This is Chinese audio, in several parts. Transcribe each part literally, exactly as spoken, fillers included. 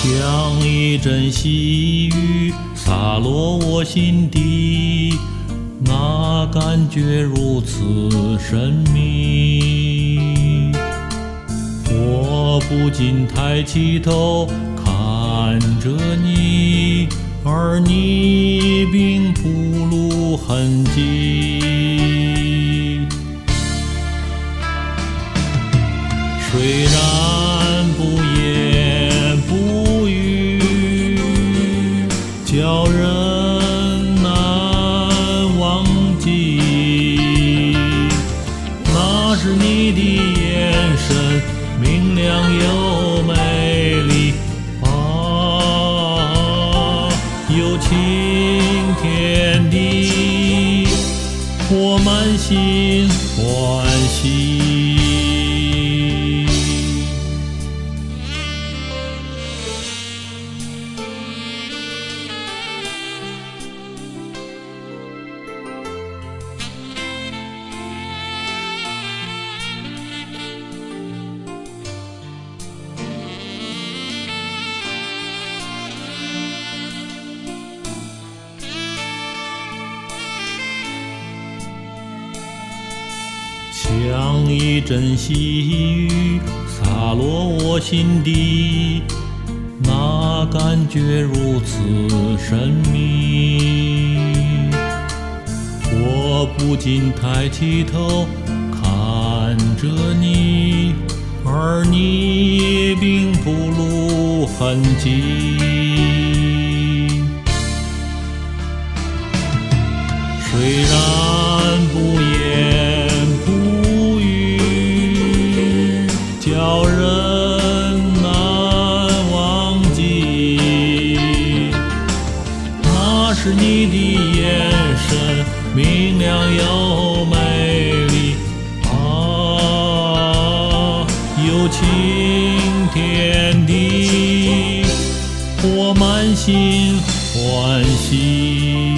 像一阵细雨洒落我心底，那感觉如此神秘。我不禁抬起头看着你，而你并不露痕迹。虽然不言不语，叫人难忘记，那是你的眼神明亮又美丽啊，有晴天地，我满心欢喜。像一阵细雨洒落我心底，那感觉如此神秘。我不禁抬起头看着你，而你并不露痕迹。虽然不言叫人难忘记，那是你的眼神明亮又美丽啊，有晴天地，我满心欢喜。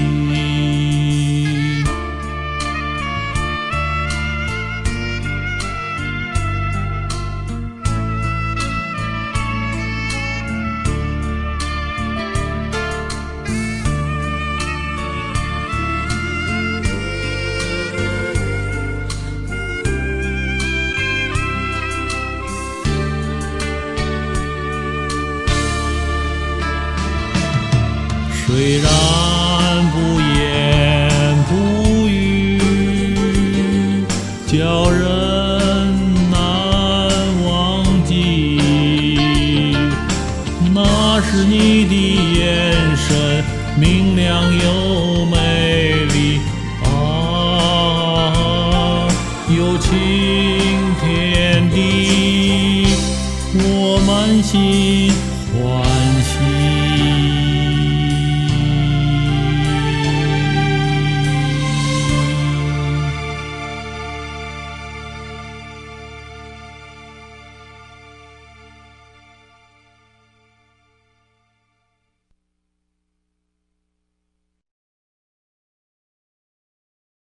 虽然不言不语，叫人难忘记，那是你的眼神明亮又美丽啊，有晴天地，我满心